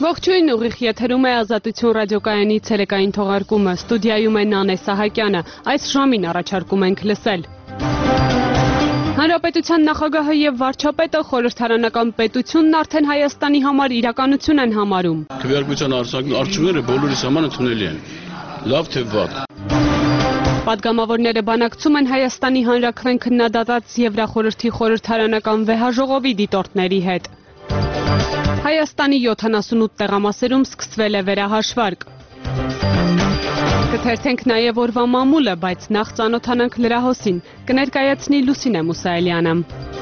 Ողջույն, ուղիղ եթերում է Ազատություն ռադիոկայանի ցերեկային թողարկումը, ստուդիայում է Նանե Սահակյանը, այս ժամին առաջարկում ենք լսել։ Հանրապետության նախագահը եւ վարչապետը խորհրդարանական պետությունն արդեն Հայաստանի համար իրականություն են համարում։ Քվեարկության արդյունքները բոլորիս համար ընդունելի են, լավ թե վատ։ Պատգամավորները բանակցում են Հայաստանի հանրաքվեն քննադատած Եվրախորհրդի խորհրդարանական վեհաժողովի դիտորդների հետ։ Հայաստանի 78 տեղամասերում սկսվել է վերահաշվարկ։ Կթերթենք նաև օրվա մամուլը, բայց նախ ծանոթանանք լրահոսին, կներկայացնի Լուսինե Մուսայելյանը։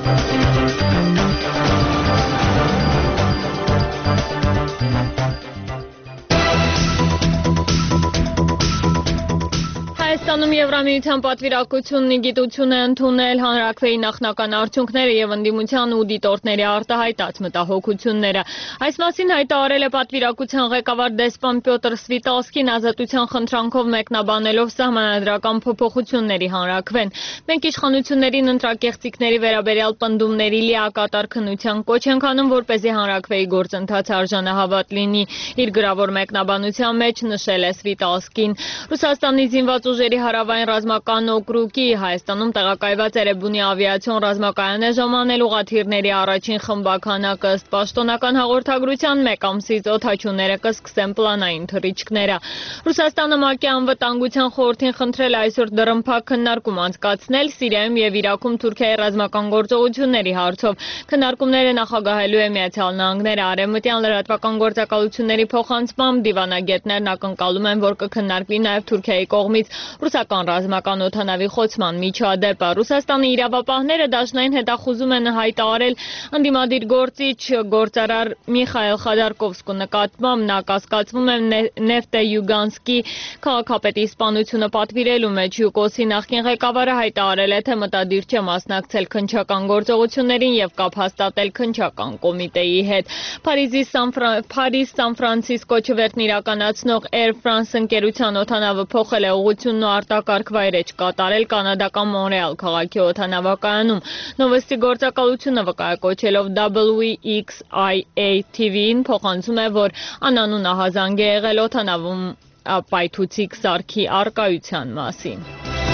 Հայաստանում Եվրամիության պատվիրակությունն գիտություն է ընդունել հանրաքվեի նախնական արդյունքները եւ ընդդիմության ու դիտորդների արտահայտած մտահոգությունները։ Այս մասին հայտարարել է պատվիրակության ղեկավար դեսպան Պյոտր Սվիտալսկին ազատության խնդրանքով մեկնաբանելով սահմանադրական փոփոխությունների հանրաքվեն։ Մենք իշխանություններին ընտրակեղծիքների վերաբերյալ պնդումների լիակատար քննության կոչ ենք անում, որպեսզի հանրաքվեի գործընթացը արժանահավատ լինի։ Իր գրավոր մեկնաբանության մեջ նշել է Սվիտալսկին։ Ռուսաստանի զինված ուժերի հարավային ռազմական օկրուգի Հայաստանում տեղակայված Էրեբունի ավիացիոն ռազմակայան է ժամանել ուղղաթիռների առաջին խմբականակը ըստ պաշտոնական հաղորդագրության մեկ ամսից օդաչուները կսկսեն պլանային թռիչքները։ Ռուսաստանը ՄԱԿ-ի անվտանգության խորհրդին խնդրել այսօր դռնփակ քննարկում անցկացնել Սիրիայում եւ Իրաքում Թուրքիայի ռազմական գործողությունների հարցով։ Քննարկումները նախագահելու է Միացյալ Նահանգները։ Արևմտյան լրատվական գործակալությունների փոխանցմամբ դիվանագետներն ակնկալում են, որ կքննարկվի նաեւ Թուրքիայի կողմից ռուսական ռազմական օդանավի խոցման միջադեպը։ Ռուսաստանի իրավապահները դաշնային հետախուզում են հայտարարել ընդդիմադիր գործիչ գործարար Միխայել Խադարկովսկու նկատմամբ։ Նա կասկածվում է Նեֆտեյուգանսկի քաղաքապետի սպանությունը պատվիրելու մեջ։ Յուկոսի նախկին ղեկավարը հայտարարել է, թե մտադիր չէ մասնակցել քննչական գործողություններին եւ կապ հաստատել քննչական կոմիտեի հետ։ Փարիզ-Սան Ֆրանցիսկո չվերթն իրականացնող Air France ընկերության օդանավը փոխել է ուղղությունն ու արտակարգ վայրեջ կատարել կանադական Մոնրեալ քաղաքի օդանավակայանում։ Նովոստի գործակալությունը վկայակոչելով WXIA TV-ին փոխանցում է, որ անանուն ահազանգ է եղել օդանավում պայթուցիկ սարքի առկայության մասին։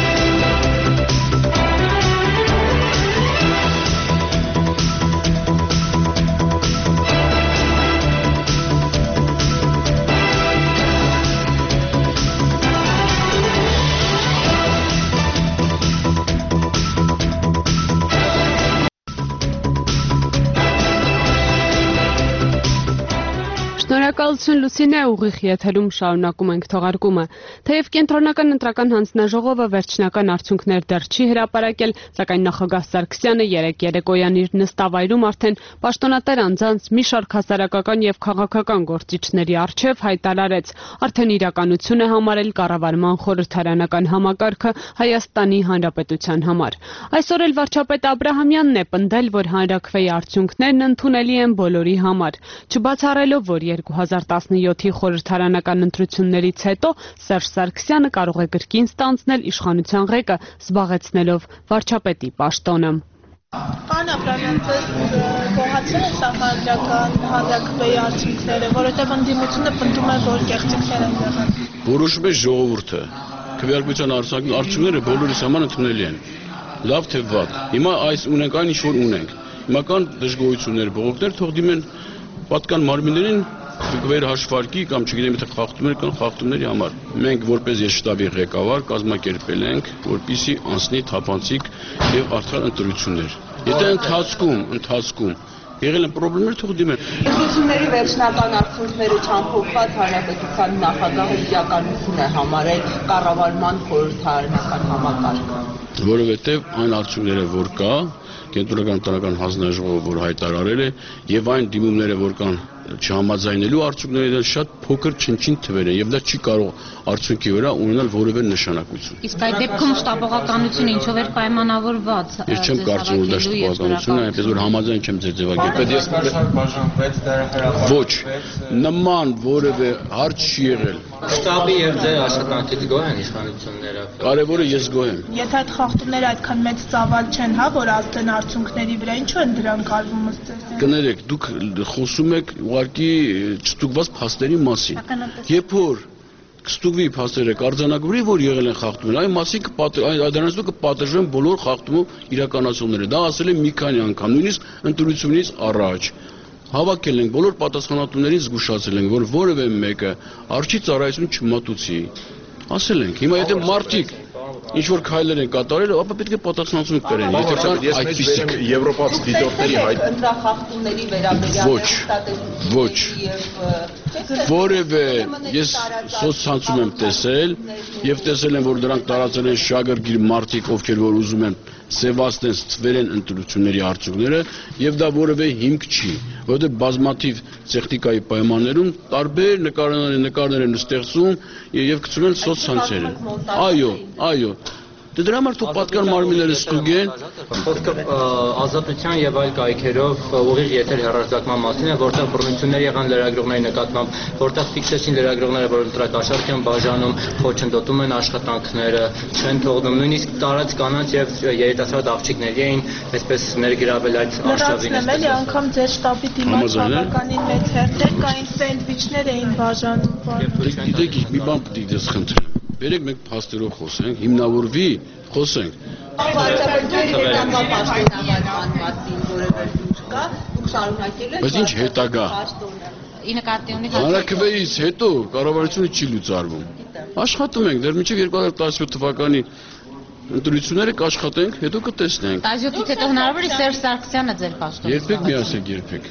Շնորհակալություն Լուսինե, ուղիղ եթերում շարունակում ենք թողարկումը։ Թեև կենտրոնական ընտրական հանձնաժողովը վերջնական արդյունքներ դեռ չի հրապարակել, սակայն նախագահ Սարգսյանը երեկոյան իր նստավայրում արդեն պաշտոնատար անձանց մի շարք հասարակական եւ քաղաքական գործիչների առջեւ հայտարարեց, արդեն իրականություն է համարել կառավարման խորհրդարանական համակարգը Հայաստանի Հանրապետության համար։ Այսօր էլ վարչապետ Աբրահամյանն է պնդել, որ հանրաքվեի արդյունքներն ընդունելի են բոլորի համար, չբացառելով, որ 2017-ի խորհրդարանական ընտրություններից հետո Սերժ Սարգսյանը կարող է կրկին ստանձնել իշխանության ղեկը, զբաղեցնելով վարչապետի պաշտոնը։ Պարոն Աբրահամյան, ձեզ գոհացել են սահմանադրական հանրաքվեի արդյունքները, որովհետև ընդդիմությունը պնդում է, որ կեղծիքներ են եղել։ Որոշում է ժողովուրդը։ Քվեարկության արդյունքները բոլորիս համար ընդունելի են, լավ թե վատ։ Հիմա այս ունենք այն, ինչ որ ունենք։ Հիմա կան դժգոհություններ, բողոքներ, թող դիմեն պատկան մարմիններին վերհաշվարկի կամ չգիտեմ եթե խախտումներ կան խախտումների համար։ Մենք որպես ես շտաբի ղեկավար կազմակերպել ենք, որպեսզի անցնի թափանցիկ եւ արդար ընտրություններ։ Եթե ընթացքում եղել են խնդիրներ, թող դիմեն։ Ընտրությունների վերջնական արդյունքները չամփոփված հանրապետության նախագահը իրականություն է համարել կառավարման խորհրդարանական համակարգը։ Որովհետեւ այն արդյունքները, որ կա, կենտրոնական ընտրական հանձնաժողովը որ հայտարարել է եւ այն դիմումները, որ կան չհամաձայնելու արդյունքները շատ փոքր չնչին թվեր են եւ դա չի կարող արդյունքի վրա ունենալ որևէ նշանակություն։ Իսկ այդ դեպքում շտապողականությունը ինչով էր պայմանավորված։ Ես չեմ կարծում որ դա շտապողականություն է, այնպես որ համաձայն չեմ ձեր ձևակերպել։ Ես բաժանվեց ոչ նման որևէ հարց չի եղել։ Շտաբի եւ ձեր աշխատանքից գոհ են իշխանությունները։ Կարևորը ես գոհ եմ։ Եթե այդ խախտումները այդքան մեծ ծավալ չեն, հա, որ ազդեն արդյունքների վրա, ինչու են դրանք արվում ըստ ձեզ։ Կներեք, դուք խոսում եք ուղղակի չստուգված փաստերի մասին։ Երբ որ կստուգվի փաստերը կարձանագրի, որ եղել են խախտումներ, այն մասին դրանից կպատժվեն բոլոր խախտումով իրականացողները։ Դա ասել եմ մի քանի անգամ, նույնիսկ ընտրությունից առաջ։ Հավաքել ենք բոլոր պատասխանատուներին, զգուշացել ենք, որ որևէ մեկը արժի ծառայություն չմատուցի։ Ասել ենք, հիմա եթե մարդիկ ինչ որ քայլեր են կատարել, ապա պետք է պատասխանատվություն կրեն։ Եթե կան այդպիսիք եվրոպացի դիտորդների հայտ ընտրախախտումների վերաբերյալ ոչ որևէ ես սոցցանցում եմ տեսել եւ տեսել եմ, որ դրանք տարածել են շագրգիր մարդիկ, ովքեր որ ուզում են սևացնեն, ստվերեն ընտրությունների արդյունքները եւ դա որևէ հիմք չի, որովհետեւ բազմաթիվ տեխնիկայի պայմաններում տարբեր նկարներ են ստեղծում եւ գցում են սոցցանցերը։ Այո դրա համար թող պատկան մարմինները ստուգեն։ Խոսքը ազատության եւ այլ կայքերով ուղիղ եթեր հեռարձակման մասին է, որտեղ բռնություններ եղան լրագրողների նկատմամբ, որտեղ ֆիքսեցին լրագրողները, որ ընտրակաշառք են բաժանում, խոչընդոտում են աշխատանքները, չեն թողնում, նույնիսկ տարած կանանց եւ երիտասարդ աղջիկների էին այսպես ներգրավել այդ արշավին։ Էլի անգամ ձեր շտաբի դիմաց բավականին մեծ հերթեր կային, սենդվիչներ էին բաժանում։ Գիտեք, մի բան պետք է դες խնդրեմ։ Բերեք մենք փաստերով խոսենք, հիմնավորվի, խոսենք։ Բայց ինչ հետագա։ Հանրաքվեից հետո կառավարությունը չի լուծարվում։ Աշխատում ենք, դեռ մինչև 2017 թվականի ընտրությունները կաշխատենք, հետո կտեսնենք։ 17-ից հետո հնարավոր է Սերժ Սարգսյանը ձեր պաշտոնը։ Երբեք մի ասեք, երբեք։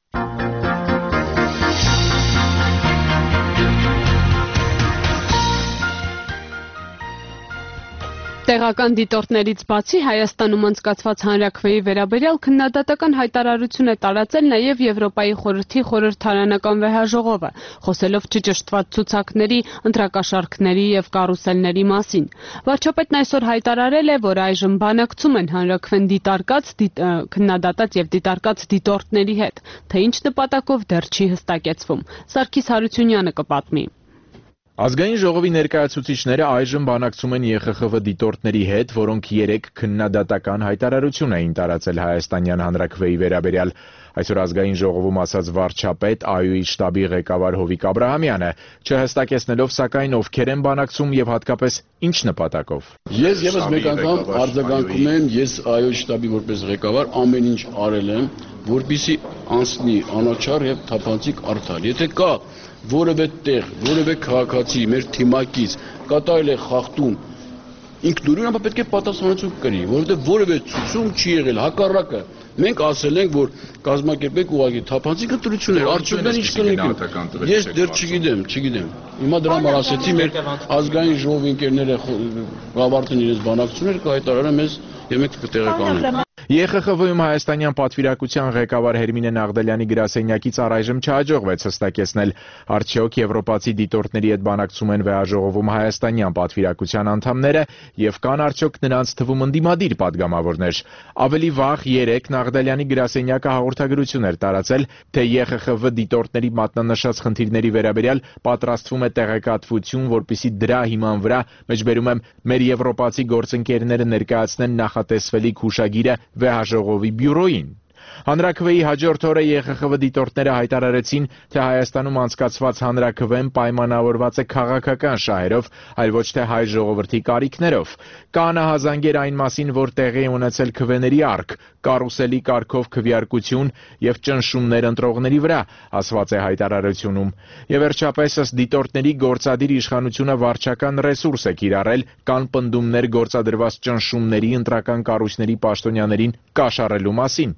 Տեղական դիտորդներից բացի Հայաստանում անցկացված հանրաքվեի վերաբերյալ քննադատական հայտարարություն է տարածել նաև Եվրոպայի խորհրդի խորհրդարանական վեհաժողովը, խոսելով չճշտված ցուցակների, ընտրակաշառքների եւ կարուսելների մասին։ Վարչապետն այսօր հայտարարել է, որ այժմ բանակցում են հանրաքվեն դիտարկած, քննադատած եւ դիտարկած դիտորդների հետ, թե ինչ նպատակով դեռ չի հստակեցվում։ Սարգիս Հարությունյանը կպատմի։ Ազգային ժողովի ներկայացուցիչները այժմ բանակցում են ԵԽԽՎ դիտորդների հետ, որոնք 3 քննադատական հայտարարություն էին տարածել հայաստանյան հանրաքվեի վերաբերյալ։ Այսօր ազգային ժողովում ասաց վարչապետ ԱՅՈ-ի շտաբի ղեկավար Հովիկ Աբրահամյանը, չհստակեցնելով սակայն ովքեր են բանակցում եւ հատկապես ինչ նպատակով։ Ես եւս մեկ անգամ արձագանքում եմ, ես ԱՅՈ-ի շտաբի որպես ղեկավար ամեն ինչ արել եմ, որպեսզի անցնի անաչառ եւ թափանցիկ արդար։ Եթե կա որևէ տեղ, որևէ քաղաքացի մեր թիմակից կատարել է խախտում ինքնուրույն, ապա պետք է պատասխանատվություն կրի, որովհետեւ որևէ ցուցում չի եղել, հակառակը մենք ասել ենք, որ կազմակերպենք ուղղակի թափանցիկ ընտրություններ, արդյունքները ինչ կլինի։ Ես դեռ չգիտեմ։ Հիմա դրա համար ասեցի մեր ազգային ժողովի ընկերները ավարտեն իրենց բանակցությունները, կհայտարարեն մեզ եւ մենք կտեղեկանանք։ ԵԽԽՎ-ում հայաստանյան պատվիրակության ղեկավար Հերմինե Նաղդալյանի գրասենյակից առայժմ չհաջողվեց հստակեցնել, արդյոք եվրոպացի դիտորդների հետ բանակցում են վեհաժողովում հայաստանյան պատվիրակության անդամները եւ կան արդյոք նրանց թվում ընդդիմադիր падգամավորներ։ Ավելի վաղ 3 Նաղդալյանի գրասենյակը հաղորդագրություն էր տարածել, թե ԵԽԽՎ դիտորդների մատնանշած խնդիրների վերաբերյալ պատրաստվում է տեղեկատվություն, որպեսզի դրա հիման վրա, մեջբերում եմ, մեր եվրոպացի գործընկերները ներկայացնեն նախատեսվելիք հուշագիրը վեհաժողովի բյուրոյին։ Հանրաքվեի հաջորդ օրը ԵԽԽՎ դիտորդները հայտարարեցին, թե Հայաստանում անցկացված հանրաքվեն պայմանավորված է քաղաքական շահերով, այլ ոչ թե հայ ժողովրդի կարիքներով։ Կա անհազանգեր այն մասին, որ տեղի է ունեցել քվեների առք, կարուսելի կարգով քվեարկություն եւ ճնշումներ ընտրողների վրա, ասված է հայտարարությունում։ Եվ վերջապես ըստ դիտորդների գործադիր իշխանությունը վարչական ռեսուրս է կիրառել, կան պնդումներ գործադրված ճնշումների ընտրական կառույցների պաշտոնյաներին կաշառելու մասին։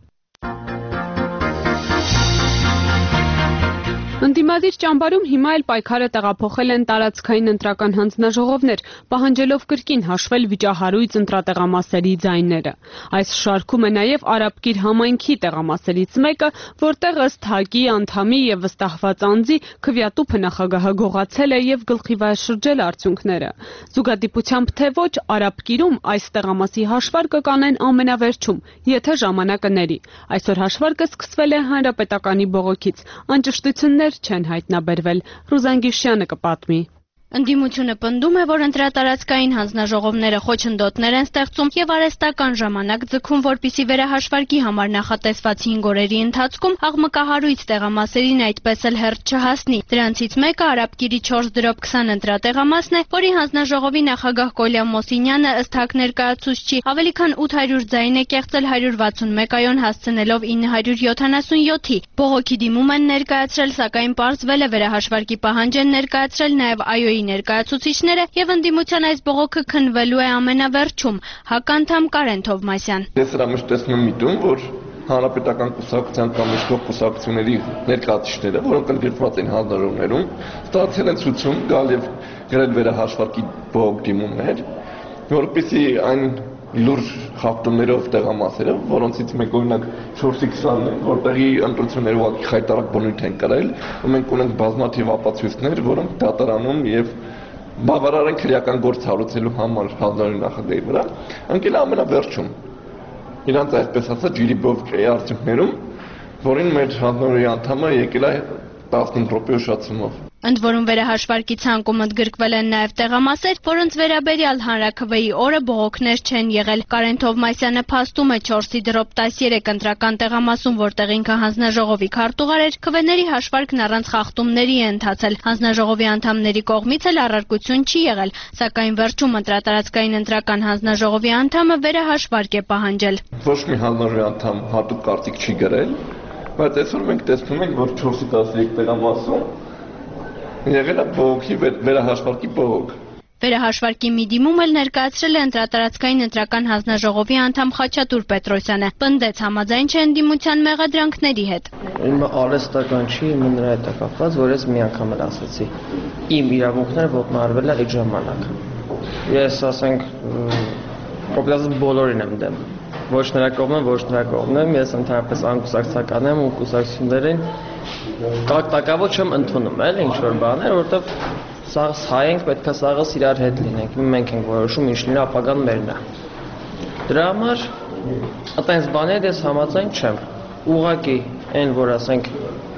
Ընդդիմադիր ճամբարում հիմա էլ պայքարը տեղափոխել են տարածքային ընտրական հանձնաժողովներ, պահանջելով կրկին հաշվել վիճահարույց ընտրատեղամասերի ձայները։ Այս շարքում է նաև Արաբկիր համայնքի տեղամասերից մեկը, որտեղ ըստ ՀԱԿ-ի անդամի եւ վստահված անձի քվեատուփը նախագահը գողացել է եւ գլխի վայր շրջել արդյունքները։ Զուգադիպությամբ թե ոչ, Արաբկիրում այս տեղամասի հաշվարկը կանեն ամենավերջում, եթե ժամանակը ների։ Այսօր հաշվարկը սկսվել է Հանրապետականի բողոքից։ Անճշտություններ չեն հայտնաբերվել։ Ռուզան Գիշյանը կպատմի։ Ընդդիմությունը պնդում է, որ ընտրատարածքային հանձնաժողովները խոչընդոտներ են ստեղծում եւ արհեստական ժամանակ ձգում, որպիսի վերահաշվարկի համար նախատեսված 5 օրերի ընթացքում աղմկահարույց տեղամասերին այդպես էլ հերթ չհասնի։ Դրանցից մեկը Արաբկիրի 4/20 ընտրատեղամասն է, որի հանձնաժողովի նախագահ Կոլյան Մոսինյանը ըստ ՀԱԿ ներկայացուցչի ավելի քան 800 ձայն է կեղծել 161 այոն հասցնելով 977-ի։ Բողոքի դիմում են ներկայացրել, սակայն պարզվել է վերահաշվարկի պահանջ են ներկայացրել նաև այոյի ներկայացուցիչները եւ ընդդիմության այս բողոքը քննվելու է ամենավերջում։ ՀԱԿ անդամ Կարեն Թովմասյան։ Ես հրամշ տեսնում եմ միտում, որ հանրապետական կուսակցության կամ իշխող կուսակցությունների ներկայացուցիչները, որոնք ընդգրկված են հանձնաժողովներում, ստացել են ցուցում գալ եւ գրել վերահաշվարկի բողոք դիմումներ, որովհետեւ այն լուրջ խախտումներով տեղամասերը, որոնցից մեկ օրինակ 4-20-ն է, որտեղի ընտրությունները ուղղակի խայտարակ բնույթ են կրել, ու մենք ունենք բազմաթիվ ապացույցներ, որոնք դատարանում եւ բավարար են քրեական գործ հարուցելու համար հանձնարարի նախագահի վրա, ընկել ամենավերջում։ Իրանց այսպես ասած ջիրիբովկայի արդյունքներում, որին մեր հանձնարարի անդամը եկել է 15 րոպե ուշացումով։ Ընդ որում վերահաշվարկի ցանկում ընդգրկվել են նաև տեղամասեր, որոնց վերաբերյալ հանրաքվեի օրը բողոքներ չեն եղել։ Կարեն Թովմասյանը փաստում է 4/13 ընտրական տեղամասում, որտեղ ինքը հանձնաժողովի քարտուղար էր, քվեների հաշվարկն առանց խախտումների է ընթացել։ Հանձնաժողովի անդամների կողմից էլ առարկություն չի եղել, սակայն վերջում ընտրատարածքային ընտրական հանձնաժողովի անդամը վերահաշվարկ է պահանջել։ Ոչ մի հանձնաժողովի անդամ հատուկ կարծիք չի գրել, բայց այսօր մենք տեսնում ենք, որ 4/13 տեղամասում եղել է բողոքի վերահաշվարկի բողոք։ Վերահաշվարկի մի դիմում էլ ներկայացրել է ընտրատարածքային ընտրական հանձնաժողովի անդամ Խաչատուր Պետրոսյանը։ Պնդեց համաձայն չէ ընդդիմության մեղադրանքների հետ։ Իմը արհեստական չի, իմը նրա հետ է կապված, որ ես մի անգամ էլ ասացի։ Իմ իրավունքները ոտնահարվել է այդ ժամանակ։ Ես ասենք կոպիտացած բոլորին եմ դեմ։ Ոչ նրա կողմն, ոչ նրա կողմն եմ, ես ընդհանրապես անկուսակցական եմ ու կուսակցություններին տակավոճ չեմ ընդունում, էլի ինչ որ բաներ, որովհետև սաղ հայ ենք, պետք է սաղս իրար հետ լինենք, մենք ենք որոշում ինչ լինի, ապագան մերն է։ Դրա համար այդպես բաներ ես համաձայն չեմ։ Ուղղակի այն որ ասենք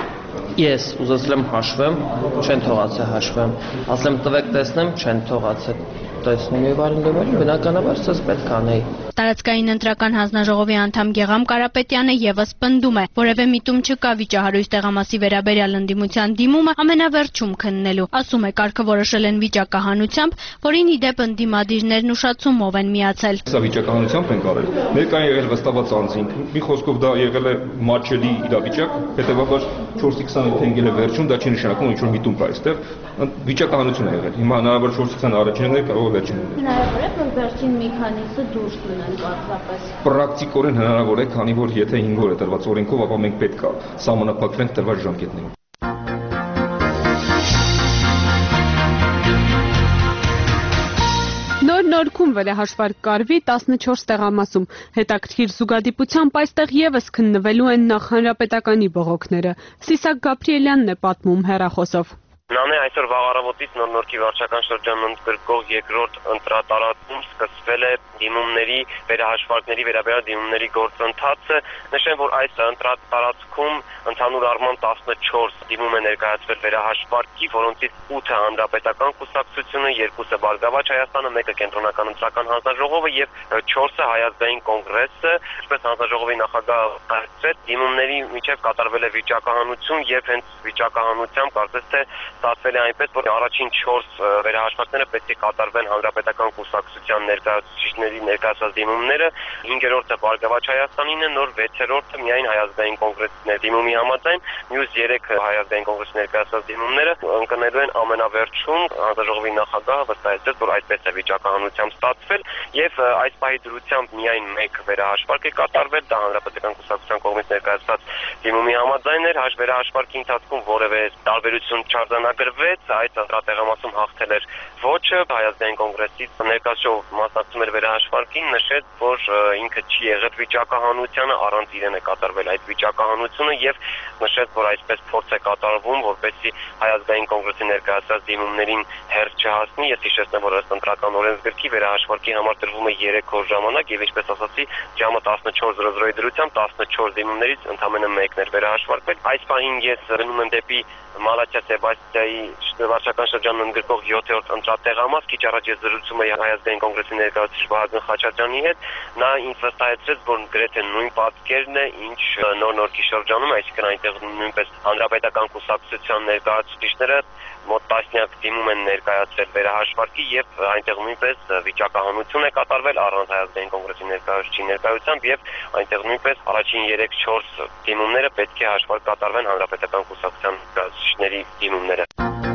ես ուզեցել եմ հաշվեմ, չեն թողացել հաշվեմ, ասել եմ տվեք տեսնեմ, չեն թողացել տեսնում եւ այլն, բնականաբար սա պետք է անեի։ Տարածքային ընտրական հանձնաժողովի անդամ Գեգամ Կարապետյանը եւս պնդում է, որևէ միտում չկա վիճահարույց տեղամասի վերաբերյալ ընդդիմության դիմումը ամենավերջում քննելու։ Ասում է, կարգը որոշել են վիճակահանությամբ, որին ի դեպ ընդդիմադիրներն ուշացումով են միացել։ Սա վիճակահանությամբ են արել։ Ներկա եղել վստահված անձինք։ Մի խոսքով դա եղել է մատչելի իրավիճակ, հետեւաբար 4/20-ը թենգել է վերջում, դա չի նշանակում ինչ որ միտում կա այստեղ։ Վիճակահանություն է եղել։ Հիմա հնարավոր 4/20 առաջինն կարող է վերջինն լինել։ Հնարավոր է, որ վերջին մի քանիսը դուրս մնան պարզապես։ Պրակտիկորեն հնարավոր է, քանի որ եթե 5 օր է տրված օրենքով, ապա մենք պետք է սահմանափակվենք տրված ժամկետներով։ Նորքում վերահաշվարկ կարվի 14 տեղամասում։ Հետաքրքիր զուգադիպությամբ այստեղ եւս քննվելու են նախ հանրապետականի բողոքները։ Սիսակ Գաբրիելյանն է պատմում հեռախոսով։ Նամե այսօր վաղ առավոտից Նորքի վարչական շրջանում ընդգրկող երկրորդ ընտրատարածքում սկսվել է դիմումների վերահաշվարկների վերաբերյալ դիմումների գործընթացը։ Նշեմ, որ այս ընտրատարածքում ընդհանուր առմամբ 14 դիմում է ներկայացվել վերահաշվարկի, որոնցից 8-ը հանրապետական կուսակցությունը, 2-ը Բարգավաճ Հայաստանը, 1-ը կենտրոնական ընտրական հանձնաժողովը եւ 4-ը Հայազգային կոնգրեսը։ Ինչպես հանձնաժողովի նախագահը հայտարարեց, դիմումների միջև կատարվել է վիճակահանություն եւ հենց վիճակահանությամբ կարծես թե ստացվել է այնպես, որ առաջին 4 վերահաշվարկները պետք է կատարվեն հանրապետական կուսակցության ներկայացուցիչների ներկայացած դիմումները, 5-րդը Բարգավաճ Հայաստանին է, նոր 6-րդը միայն Հայազգային կոնգրեսի դիմումի համաձայն, մյուս 3 Հայազգային կոնգրեսի ներկայացած դիմումները ընկնելու են ամենավերջում։ Հանձնաժողովի նախագահը վստահեցրեց, որ այդպես է վիճակահանությամբ ստացվել եւ այս պահի դրությամբ միայն 1 վերահաշվարկ է կատարվել, դա հանրապետական կուսակցության կողմից ներկայացված դիմումի համաձայն էր։ Վերահաշվարկի ընթացքում որևէ տարբերություն չարձանագրվեց, այդ ընտրատեղամասում հաղթել էր ոչը, Հայազգային կոնգրեսից ներկայացող մասնակցում էր վերահաշվարկին, նշեց, որ ինքը չի եղել վիճակահանությանը, առանց իրեն է կատարվել այդ վիճակահանությունը եւ նշեց, որ այսպես փորձ է կատարվում, որպեսզի Հայազգային կոնգրեսի ներկայացած դիմումներին հերթ չհասնի։ Ես հիշեցնեմ, որ ըստ ընտրական օրենսգրքի վերահաշվարկի համար տրվում է 3 օր ժամանակ եւ ինչպես ասացի, ժամը 14:00-ի դրությամբ 14 դիմումներից ընդամենը 1-ն էր վերահաշվարկվել։ Այս պահին ես գնում եմ դեպի Մալաթիա Սեբաստիա Հայաստանի վարչական շրջանում ընդգրկող 7-րդ ընտրատեղամաս, քիչ առաջ ես զրուցում էի Հայաստանի կոնգրեսի ներկայացուցիչ Վահագն Խաչատրյանի հետ, նա ինձ վստահեցրեց, որ գրեթե նույն պատկերն է, ինչ Նոր Նորքի շրջանում, այսինքն այնտեղ նույնպես հանրապետական կուսակցության ներկայացուցիչները մոտ 10 դիմում են ներկայացրել վերահաշվարկի եւ այնտեղ նույնպես վիճակահանություն է կատարվել առանց Հայաստանի կոնգրեսի ներկայացուցիչի ներկայությամբ եւ այնտեղ նույնպես առաջին 3-4 դիմումները պետք է հաշվարկ կատարվեն հանրապետական կուսակցության ներկայացուցիչների դիմումները։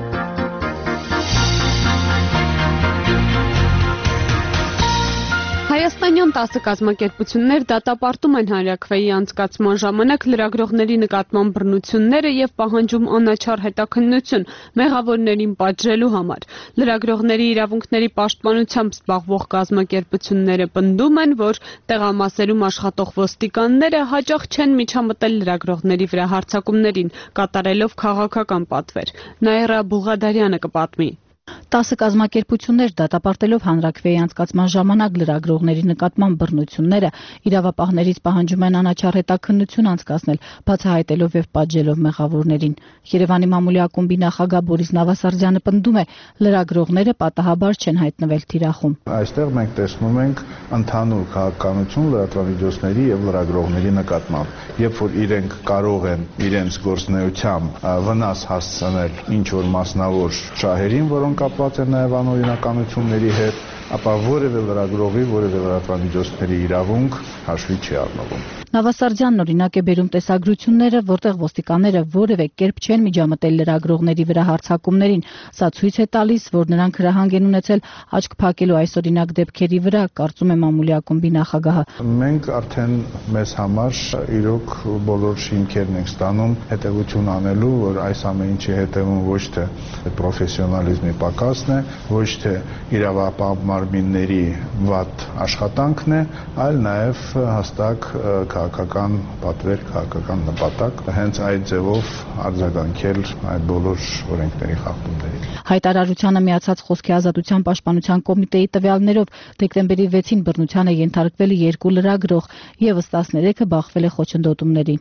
Հայաստանյան 10 կազմակերպություններ դատապարտում են հանրաքվեի անցկացման ժամանակ լրագրողների նկատմամբ բռնությունները եւ պահանջում անաչառ հետաքննություն մեղավորներին պատժելու համար։ Լրագրողների իրավունքների պաշտպանությամբ զբաղվող կազմակերպությունները պնդում են, որ տեղամասերում աշխատող ոստիկանները հաճախ չեն միջամտել լրագրողների վրա հարձակումներին, կատարելով քաղաքական պատվեր։ Նաիրա Բուղադարյանը կպատմի։ 10 կազմակերպություններ դատապարտելով հանրաքվեի անցկացման ժամանակ լրագրողների նկատմամբ բռնությունները իրավապահներից պահանջում են անաչառ հետաքննություն անցկացնել, բացահայտելով եւ պատժելով մեղավորներին։ Երևանի մամուլի ակումբի նախագահ Բորիս Նավասարդյանը պնդում է, լրագրողները պատահաբար չեն հայտնվել թիրախում։ Այստեղ մենք տեսնում ենք ընդհանուր քաղաքականություն լրատվամիջոցների եւ լրագրողների նկատմամբ, երբ որ իրենք կարող են իրենց գործունեությամբ վնաս հասցնել ինչ որ մասնավոր շահերին, որոնք կապված են նաև անօրինականությունների հետ, ապա որևէ լրագրողի, որևէ լրատվամիջոցների իրավունք հաշվի չի առնվում։ Նավասարդյանն օրինակ է բերում տեսագրությունները, որտեղ ոստիկանները որևէ կերպ չեն միջամտել լրագրողների վրա հարձակումներին։ Սա ցույց է տալիս, որ նրանք հրահանգ են ունեցել աչք փակելու այս օրինակ դեպքերի վրա, կարծում է մամուլի ակումբի նախագահը։ Մենք արդեն մեզ համար իրոք բոլոր շինքերն ենք ստանում հետևություն անելու, որ այս ամեն ինչի հետևում ոչ թե պրոֆեսիոնալիզմի պակասն է, ոչ թե իրավապահ մարմինների վատ աշխատանքն է, այլ նաև հստակ քաղաքական պատվեր, քաղաքական նպատակ, հենց այդ ձևով արձագանքել այդ բոլոր օրենքների խախտումներին։ Հայտարարությանը միացած Խոսքի ազատության պաշտպանության կոմիտեի տվյալներով դեկտեմբերի 6-ին բռնության է ենթարկվել 2 լրագրող, եւս 13-ը բախվել է խոչընդոտումների։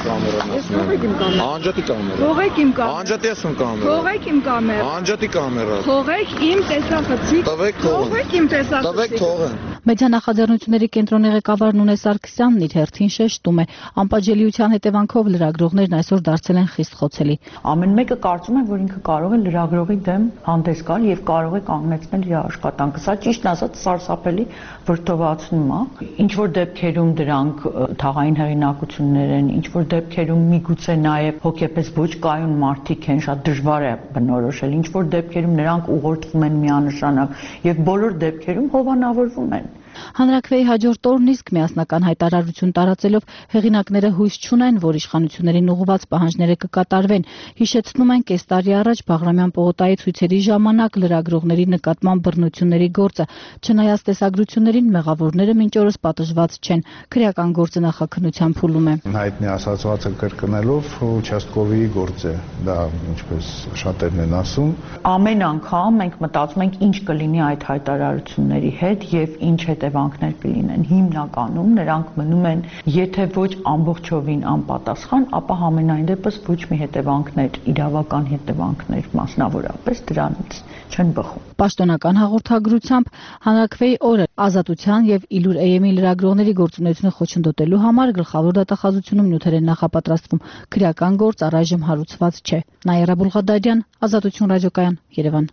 Անջատի կամերա։ Թողեք իմ կամերա։ Անջատեցում կամերա։ Թողեք իմ կամերա։ Անջատի կամերա։ Թողեք իմ տեսախցիկ։ Թողեք իմ տեսախցիկ։ Տվեք թողեն։ Մեդիա նախաձեռնությունների կենտրոնի ղեկավար Նունե Սարգսյանն իր հերթին շեշտում է, անպատժելիության հետևանքով լրագրողներն այսօր դարձել են խիստ խոցելի։ Ամեն մեկը կարծում է, որ ինքը կարող է լրագրողի դեմ հանդես գալ եւ կարող է կանգնեցնել իր աշխատանքը։ Սա ճիշտ ասած սարսափելի վրդովացնում է։ Ինչ որ դեպքերում դրանք թաղային հեղինակություններ են, ինչ որ դեպքերում միգուցե նաեւ հոգեպես ոչ կայուն մարդիկ են, շատ դժվար է բնորոշել։ Ինչ որ դեպքերում նրանք ուղղորդվում են միանշանակ եւ բոլոր դեպքերում հովանավորվում են։ Հանրաքվեի հաջորդ օրն իսկ միասնական հայտարարություն տարածելով հեղինակները հույս չունեն, որ իշխանություններին ուղղված պահանջները կկատարվեն։ Հիշեցնում են, կես տարի առաջ Բաղրամյան պողոտայի ցույցերի ժամանակ լրագրողների նկատմամբ բռնությունների գործը, չնայած տեսագրություններին մեղավորները մինչ օրս պատժված չեն։ Քրեական գործը նախաքննության փուլում է։ Հայտնի ասացվածը կրկնելով участковի գործ է, դա ինչպես շատերն են ասում։ Ամեն անգամ մենք մտածում ենք ինչ կլինի այդ հայտարարությունների հետ եւ ինչ հետևանքներ կլինեն։ Հիմնականում նրանք մնում են, եթե ոչ ամբողջովին անպատասխան, ապա համենայն դեպս ոչ մի հետևանքներ, իրավական հետևանքներ մասնավորապես դրանից չեն բխում։ Պաշտոնական հաղորդագրությամբ հանրաքվեի օրը Ազատության եւ Իլուր AM-ի լրագրողների գործունեությունը խոչընդոտելու համար գլխավոր դատախազությունում նյութեր են նախապատրաստվում։ Քրեական գործ առայժմ հարուցված չէ։ Նաիրա Բուղադարյան, Ազատություն ռադիոկայան, Երևան։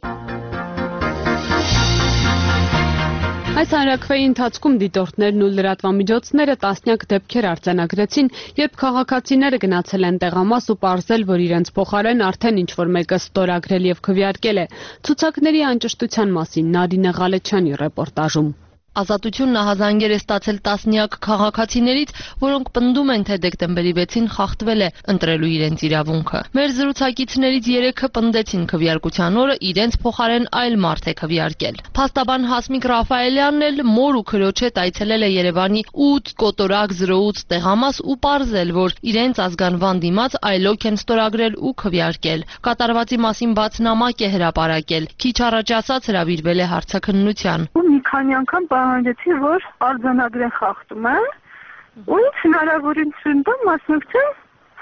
Այս հանրաքվեի ընթացքում դիտորդներն ու լրատվամիջոցները տասնյակ դեպքեր արձանագրեցին, երբ քաղաքացիները գնացել են տեղամաս ու պարզել, որ իրենց փոխարեն արդեն ինչ-որ մեկը ստորագրել եւ քվեարկել է։ Ցուցակների անճշտության մասին Նարինե Ղալեչյանի ռեպորտաժում։ Ազատությունն ահազանգեր է ստացել տասնյակ քաղաքացիներից, որոնք պնդում են, թե դեկտեմբերի 6-ին խախտվել է ընտրելու իրենց իրավունքը։ Մեր զրուցակիցներից 3-ը պնդեցին քվեարկության օրը իրենց փոխարեն այլ մարդ է քվեարկել։ Փաստաբան Հասմիկ Ռաֆայելյանն էլ մոր ու քրոջ հետ այցելել է Երևանի 8 կոտորակ 08 տեղամաս ու պարզել, որ իրենց ազգանվան դիմաց այլոք են ստորագրել ու քվեարկել։ Կատարվածի մասին բաց նամակ է հրապարակել։ Քիչ առաջ ասած հրավիրվել է հարցաքննության։ Մի քանի անգամ պահանջեցի, որ արձանագրեն խախտումը ու ինձ հնարավորություն տա մասնակցել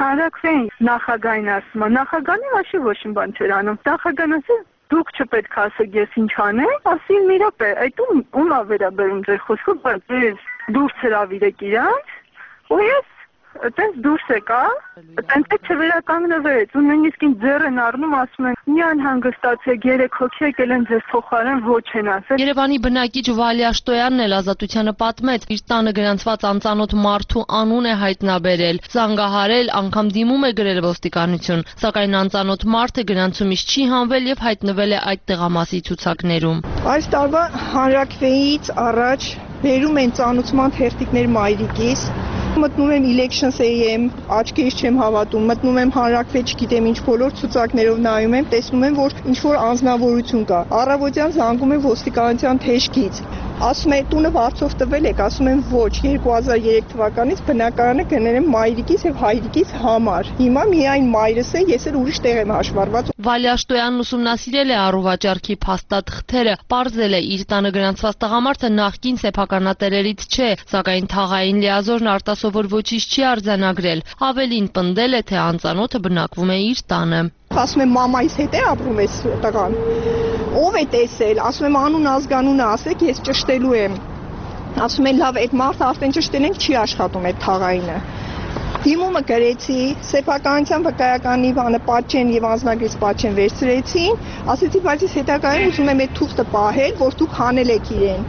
հանրաքվեին նախագահին ասում, նախագահն вообще ոչինչ բան չէր անում։ Նախագահն ասել դուք չպետք է ասեք ես ինչ անեմ, ասի մի րոպե, այդ ում ա վերաբերում ձեր խոսքը, բայց ես դուրս հրավիրեք իրանց, ու ես այտենց դուրս եկա, այտենց չվերականգնվեց, ու նույնիսկ ինձ ձեռ են առնում, ասում են մի անհանգստացեք, 3 հոգի եկել են ձեզ փոխարեն, ոչ են ասել։ Երևանի բնակիչ Վալիա Շտոյանն էլ Ազատությանը պատմեց, իր տանը գրանցված անծանոթ մարդու անուն է հայտնաբերել, զանգահարել, անգամ դիմում է գրել ոստիկանություն, սակայն անծանոթ մարդը գրանցումից չի հանվել եւ հայտնվել է այդ տեղամասի ցուցակներում։ Այս տարվա հանրաքվեից առաջ բերում են ծանուցման թերթիկներ մայրիկիս, մտնում եմ Elections.am, աչքերից չեմ հավատում, մտնում եմ հանրաքվե, չգիտեմ ինչ բոլոր ցուցակներով նայում եմ, տեսնում եմ, որ ինչ որ անձնավորություն կա։ Առավոտյան զանգում եմ ոստիկանության թեժքից։ Ասում է տունը վարձով տվել եք, ասում եմ ոչ, 2003 թվականից բնակարանը գնել եմ մայրիկիս եւ հայրիկիս համար։ Հիմա միայն մայրս է, ես էլ ուրիշ տեղ եմ հաշվառված։ Վալիա Շտոյանն ուսումնասիրել է առուվաճառքի փաստաթղթերը, պարզել է իր տանը գրանցված տղամարդը նախկին սեփականատերերից չէ, սակայն թաղային լիազորն արտասովոր ոչինչ չի արձանագրել, ավելին պնդել է, թե անծանոթը բնակվում է իր տանը։ Ասում եմ մամայիս հետ է ապրում այս տղան։ Ով է տեսել, ասում եմ անուն ազգանունը ասեք, ես ճշտելու եմ։ Ասում են լավ, այդ մարդը արդեն ճշտել ենք, չի աշխատում այդ թաղայինը։ Դիմումը գրեցի, սեփականության վկայականի բանը պատճեն եւ անձնագրից պատճեն վերցրեցին, ասեցի, բայց ես հետագայում ուզում եմ այդ թուղթը պահել, որ դուք հանել եք իրեն։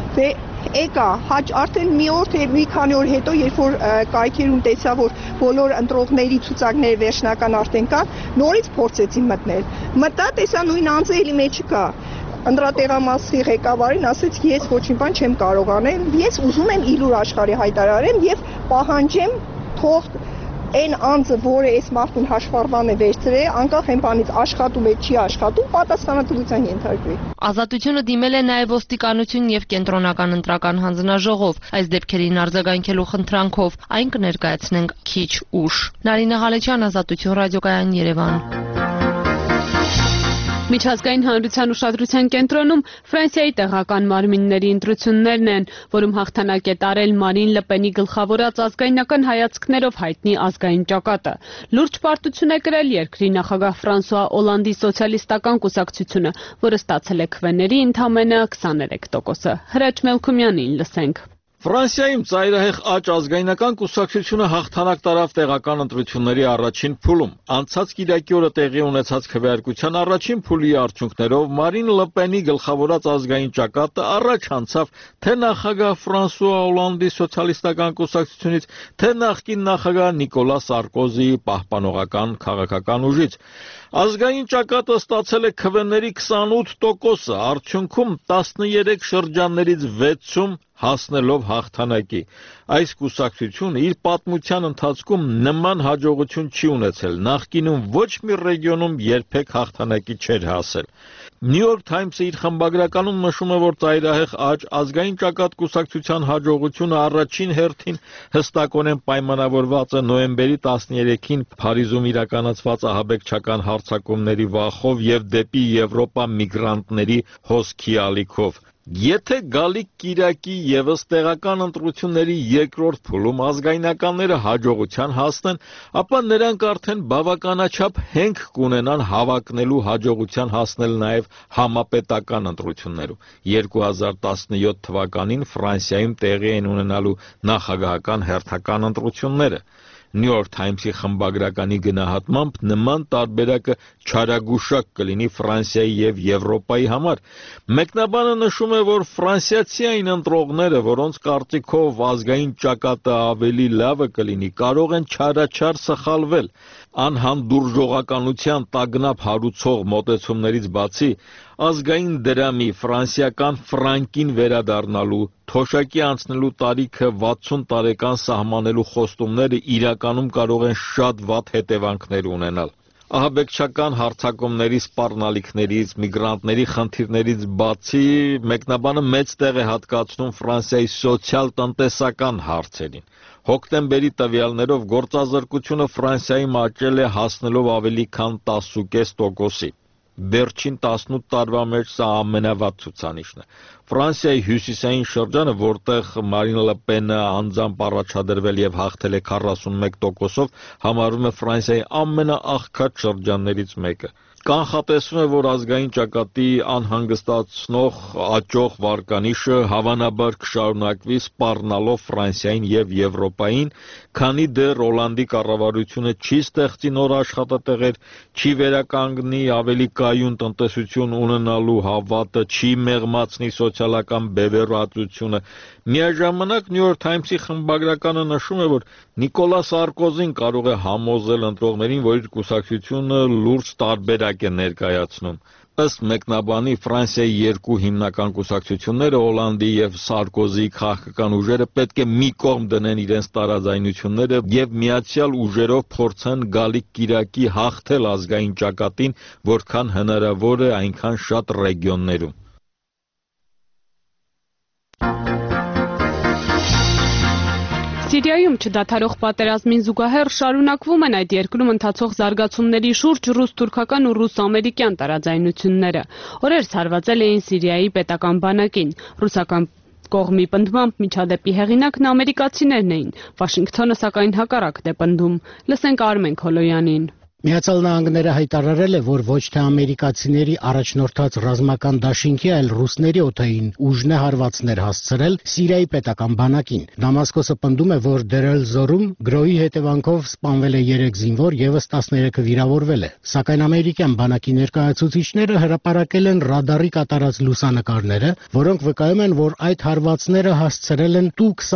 Եկա, արդեն մի օր թե մի քանի օր հետո, երբ որ կայքերում տեսա, որ բոլոր ընտրողների ցուցակները վերջնական արդեն կան, նորից փորձեցի մտնել։ Մտա, տեսա նույն անձը էլի մեջը կա։ Ընտրատեղամասի ղեկավարին ասեց, ես ոչինչ բան չեմ կարող անել, ես ուզում եմ իլուր աշխարհի հայտարարեմ եւ պահանջեմ թող այն անձը, որը այս մարդուն հաշվառման է վերցրել, անկախ այն բանից աշխատում է, չի աշխատում, պատասխանատվության ենթարկվի։ Ազատությունը դիմել է նաև ոստիկանություն եւ կենտրոնական ընտրական հանձնաժողով, այս դեպքերին արձագանքելու խնդրանքով, այն կներկայացնենք քիչ ուշ։ Նարինե Ղալեչյան, Ազատություն ռադիոկայան, Երևան։ Միջազգային հանրության ուշադրության կենտրոնում Ֆրանսիայի տեղական մարմինների ընտրություններն են, որում հաղթանակ է տարել Մարին Լը Պենի գլխավորած ազգայնական հայացքներով հայտնի ազգային ճակատը։ Լուրջ պարտություն է կրել երկրի նախագահ Ֆրանսուଆ Օլանդի սոցիալիստական կուսակցությունը, որը ստացել է քվեների ընդամենը 23%-ը։ Հրաչ Մելքումյանին լսենք։ Ֆրանսիայում ծայրահեղ աճ ազգայնական կուսակցությունը հաղթանակ տարավ տեղական ընտրությունների առաջին փուլում։ Անցած կիրակի օրը տեղի ունեցած քվեարկության առաջին փուլի արդյունքներով Մարին Լը Պենի գլխավորած ազգային ճակատը առաջ անցավ թե նախագահ Ֆրանսուଆ Օլանդի սոցիալիստական կուսակցությունից, թե նախկին նախագահ Նիկոլա Սարկոզիի պահպանողական քաղաքական ուժից։ Ազգային ճակատը ստացել է քվեների 28%-ը, արդյունքում 13 շրջաններից 6-ում հասնելով հաղթանակի։ Այս կուսակցությունը իր պատմության ընթացքում նման հաջողություն չի ունեցել, նախկինում ոչ մի ռեգիոնում երբեք հաղթանակի չէր հասել։ New York Times-ը իր խմբագրականում նշում է, որ ծայրահեղ աճ ազգային ճակատ կուսակցության հաջողությունը առաջին հերթին հստակորեն պայմանավորված է նոյեմբերի 13-ին Փարիզում իրականացված ահաբեկչական հարձակումների վախով եւ դեպի Եվրոպա միգրանտների հոսքի ալիքով։ Եթե գալիք կիրակի եւս տեղական ընտրությունների երկրորդ փուլում ազգայնականները հաջողության հասնեն, ապա նրանք արդեն բավականաչափ հենք կունենան հավակնելու հաջողության հասնել նաեւ համապետական ընտրություններում։ 2017 թվականին Ֆրանսիայում տեղի են ունենալու նախագահական հերթական ընտրությունները։ New York Times-ի խմբագրականի գնահատմամբ նման տարբերակը չարագուշակ կլինի Ֆրանսիայի եւ Եվրոպայի համար։ Մեկնաբանը նշում է, որ ֆրանսիացի այն ընտրողները, որոնց կարծիքով ազգային ճակատը ավելի լավը կլինի, կարող են չարաչար սխալվել։ Անհանդուրժողականության տագնապ հարուցող մոտեցումներից բացի, ազգային դրամի ֆրանսիական ֆրանկին վերադառնալու, թոշակի անցնելու տարիքը 60 տարեկան սահմանելու խոստումները իրականում կարող են շատ վատ հետևանքներ ունենալ։ Ահաբեկչական հարձակումների սպառնալիքներից, միգրանտների խնդիրներից բացի, մեկնաբանը մեծ տեղ է հատկացնում Ֆրանսիայի սոցիալ-տնտեսական հարցերին։ Հոկտեմբերի տվյալներով գործազրկությունը Ֆրանսիայում աճել է հասնելով ավելի քան 10.5%-ի։ Վերջին 18 տարվա մեջ սա ամենավատ ցուցանիշն է։ Ֆրանսիայի հյուսիսային շրջանը, որտեղ Մարին Լը Պենը անձամբ առաջադրվել եւ հաղթել է 41%-ով, համարվում է Ֆրանսիայի ամենաաղքատ շրջաններից մեկը։ Կանխատեսվում է, որ ազգային ճակատի անհանգստացնող աճող վարկանիշը հավանաբար կշարունակվի սպառնալով Ֆրանսիային եւ Եվրոպային, քանի դեռ Հոլանդի կառավարությունը չի ստեղծի նոր աշխատատեղեր, չի վերականգնի ավելի կայուն տնտեսություն ունենալու հավատը, չի մեղմացնի սոցիալական բևեռացությունը։ Միաժամանակ New York Times-ի խմբագրականը նշում է, որ Նիկոլա Սարկոզին կարող է համոզել ընտրողներին, որ իր կուսակցությունը լուրջ տարբերակ է ներկայացնում։ Ըստ մեկնաբանի, Ֆրանսիայի երկու հիմնական կուսակցությունները, Հոլանդի եւ Սարկոզիի քաղաքական ուժերը պետք է մի կողմ դնեն իրենց տարաձայնությունները եւ միացյալ ուժերով փորձեն գալիք կիրակի հաղթել ազգային ճակատին, որքան հնարավոր է այնքան շատ ռեգիոններում։ Սիրիայում չդադարող պատերազմին զուգահեռ շարունակվում են այդ երկրում ընթացող զարգացումների շուրջ ռուս-թուրքական ու ռուս-ամերիկյան տարաձայնությունները։ Օրերս հարվածել էին Սիրիայի պետական բանակին։ Ռուսական կողմի պնդմամբ միջադեպի հեղինակն ամերիկացիներն էին։ Վաշինգտոնը սակայն հակառակն է պնդում։ Լսենք Արմեն Քոլոյանին։ Միացյալ Նահանգները հայտարարել է, որ ոչ թե ամերիկացիների առաջնորդած ռազմական դաշինքի, այլ ռուսների օդային ուժն է հարվածներ հասցրել Սիրիայի պետական բանակին։ Դամասկոսը պնդում է, որ Դեր-էլ-Զորում գրոհի հետևանքով սպանվել է 3 զինվոր, եւս 13-ը վիրավորվել է։ Սակայն ամերիկյան բանակի ներկայացուցիչները հրապարակել են ռադարի կատարած լուսանկարները, որոնք վկայում են, որ այդ հարվածները հասցրել են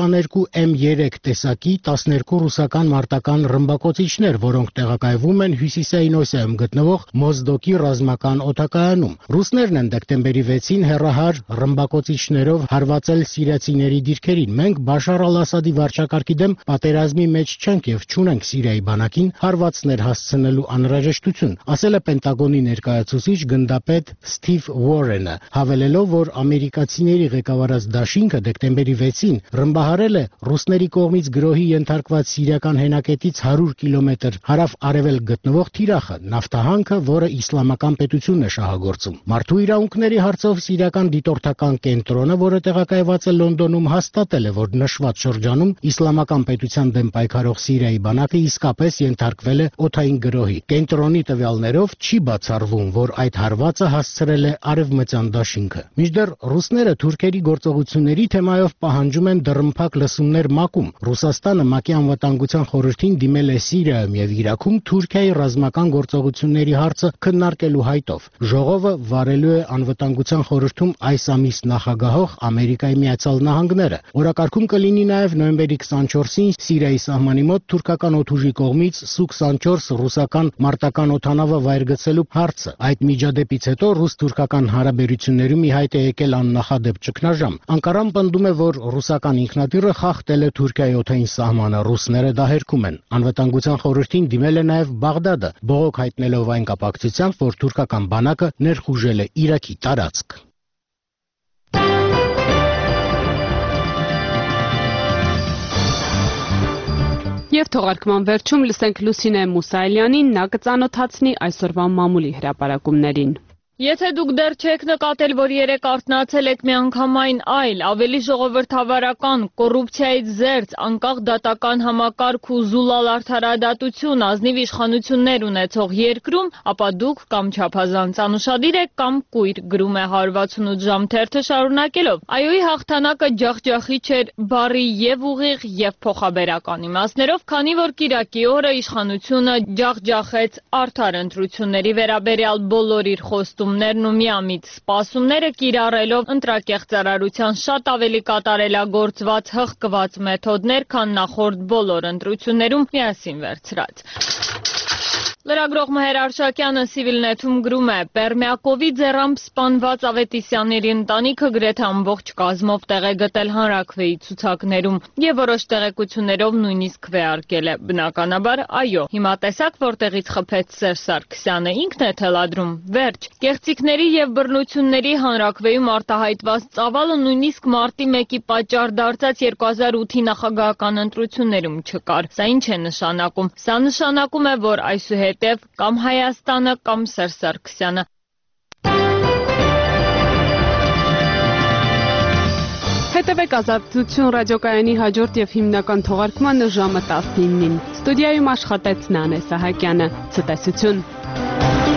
Tu-22M3 տեսակի 12 ռուսական մարտական ռմբակոծիչներ, որոնք տեղակայվում են Հյուսիսային Օսիայում գտնվող Մոզդոկի ռազմական օդակայանում։ Ռուսներն են դեկտեմբերի 6-ին հեռահար ռմբակոծիչներով հարվածել սիրիացիների դիրքերին։ Մենք Բաշար al-Ասադի վարչակարգի դեմ պատերազմի մեջ չենք եւ չունենք Սիրիայի բանակին հարվածներ հասցնելու անհրաժեշտություն, ասել է Պենտագոնի ներկայացուցիչ գնդապետ Սթիվ Ուորենը, հավելելով, որ ամերիկացիների ղեկավարած դաշինքը դեկտեմբերի 6-ին ռմբահարել է ռուսների կողմից գրոհի ենթարկված սիրիական հենակետից 100 կիլոմետր հարավ-արևելք գտնվող Թիրախը, նավթահանքը, որը իսլամական պետությունն է շահագործում։ Մարդու իրավունքների հարցով սիրիական դիտորդական կենտրոնը, որը տեղակայված է Լոնդոնում, հաստատել է, որ նշված շրջանում իսլամական պետության դեմ պայքարող Սիրիայի բանակը իսկապես ենթարկվել է օդային գրոհի։ Կենտրոնի տվյալներով չի բացառվում, որ այդ հարվածը հասցրել է արևմտյան դաշինքը։ Մինչդեռ ռուսները թուրքերի գործողությունների թեմայով պահանջում են դռնփակ լսումներ ՄԱԿ-ում։ Ռուսաստանը ՄԱԿ-ի անվտանգության խորհրդին դիմել է Սիրիայում եւ Իրաքում Թուրքիայի ռազմական գործողությունների հարցը քննարկելու հայտով։ Ժողովը վարելու է անվտանգության խորհրդում այս ամիս նախագահող Ամերիկայի Միացյալ Նահանգները։ Օրակարգում կլինի նաև նոյեմբերի 24-ին Սիրիայի սահմանի մոտ թուրքական օդուժի կողմից Su-24 ռուսական մարտական օդանավը վայրգցելու հարցը։ Այդ միջադեպից հետո ռուս-թուրքական հարաբերություններում ի հայտ է եկել աննախադեպ ճգնաժամ։ Անկարան պնդում է, որ ռուսական ինքնաթիռը խախտել է Թուրքիայի օդային սահմանը, ռուսները դա հերքում են։ Անվտանգության խորհրդին դիմել է նաև Բաղդադը, բողոք հայտնելով այն կապակցությամբ, որ թուրքական բանակը ներխուժել է Իրաքի տարածք։ Եվ թողարկման վերջում լսենք Լուսինե Մուսայելյանին, նա կծանոթացնի այսօրվա մամուլի հրապարակումներին։ Եթե դուք դեռ չեք նկատել, որ երեք արթնացել եք միանգամայն այլ, ավելի ժողովրդավարական, կոռուպցիայից զերծ, անկախ դատական համակարգ ու զուլալ արդարադատություն, ազնիվ իշխանություններ ունեցող երկրում, ապա դուք կամ չափազանց անուշադիր եք, կամ կույր, գրում է 168 ժամ թերթը շարունակելով։ Այոյի հաղթանակը ջախջախիչ էր բառի եւ ուղիղ եւ փոխաբերական իմաստներով, քանի որ կիրակի օրը իշխանությունը ջախջախեց արդար ընտրությունների վերաբերյալ բոլոր իր խոստումներն ու միամիտ սպասումները կիրառելով ընտրակեղծարարության շատ ավելի կատարելագործված հղկված մեթոդներ, քան նախորդ բոլոր ընտրություններում միասին վերցրած։ Լրագրող Մհեր Արշակյանը Civilnet-ում գրում է. Պերմյակովի ձեռամբ սպանված Ավետիսյանների ընտանիքը գրեթե ամբողջ կազմով տեղ է գտել հանրաքվեի ցուցակներում եւ որոշ տեղեկություններով նույնիսկ քվեարկել է։ Բնականաբար, այո, հիմա տեսակ որտեղից խփեց Սերժ Սարգսյանը, ինքն է թելադրում։ Վերջ։ Կեղծիքների եւ բռնությունների հանրաքվեում արտահայտված ծավալը նույնիսկ մարտի 1-ի պատճառ դարձած 2008-ի նախագահական ընտրություններում չկար։ Սա ինչ է նշանակում։ Սա նշանակում է, որ այսուհետ կամ Հայաստանը կամ Սերժ Սարգսյանը Հետևեք Ազատություն ռադիոկայանի հաջորդ եւ հիմնական թողարկմանը ժամը 19-ին։ Ստուդիայում աշխատեց Նանե Սահակյանը։ Ցտեսություն։